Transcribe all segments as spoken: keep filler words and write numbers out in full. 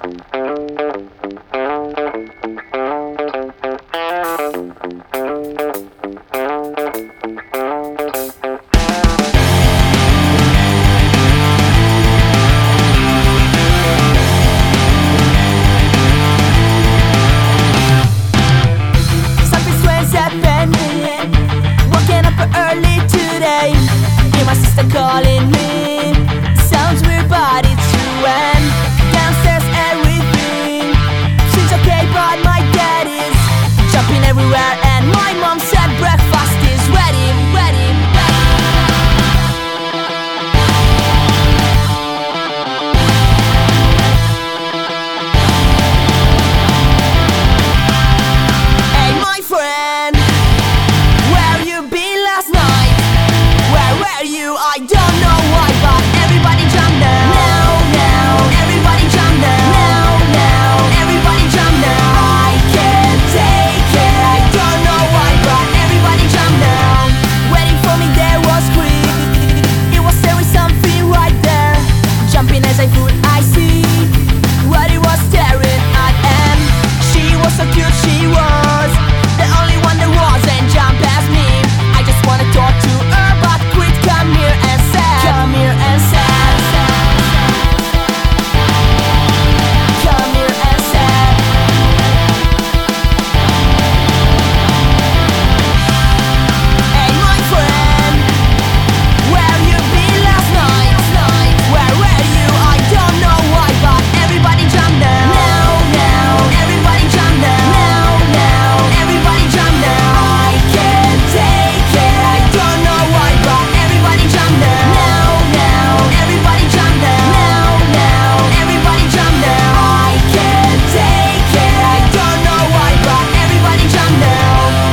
Early today, hear my sister calling me. Sounds weird but it's true, and downstairs everything seems okay, but my dad is jumping everywhere, and my mom said breakfast is ready, ready, ready. Hey my friend, where you been last night? Where were you? I don't know why, but everybody jump now. Now, now, everybody jump now. Now, now, everybody jump now. I can't take it, I don't know why, but everybody jump now. Waiting for me there was quick. It was there with something right there. Jumping as I could, I see what it was staring at, and she was so cute, she was the only one that wasn't jump as me. I just wanna talk to her, but quit, come here and say, come here and say, come here and say. Hey my friend, where you been last night? Where were you? I don't know why, but everybody jump now. Now, now, everybody jump now. Now, now, everybody jump now. I can't take it, I don't know why, but everybody jump now. Now, now, everybody jump now. Now, now, everybody jump now. I can't take it, I don't know why, but everybody jump now.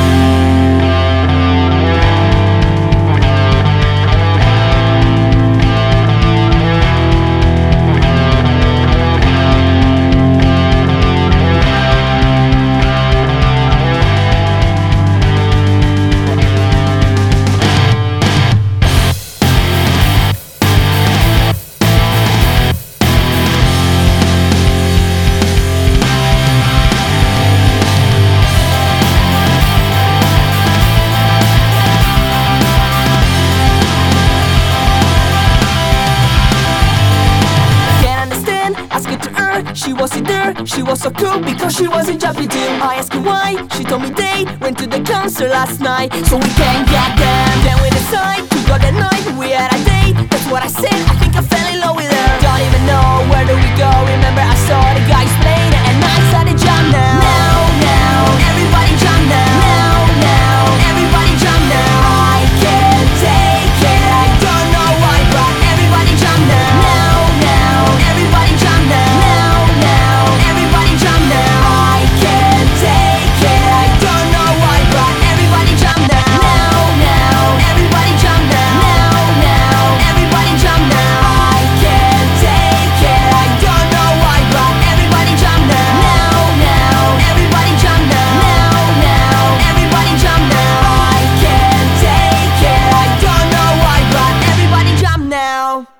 She wasn't there, she was so cool because she wasn't jumping too. I asked her why, she told me they went to the concert last night, so we can't get them. Then we decide to go that night, we had a date, that's what I said, I think I fell in love with her. Don't even know where do we go, remember I saw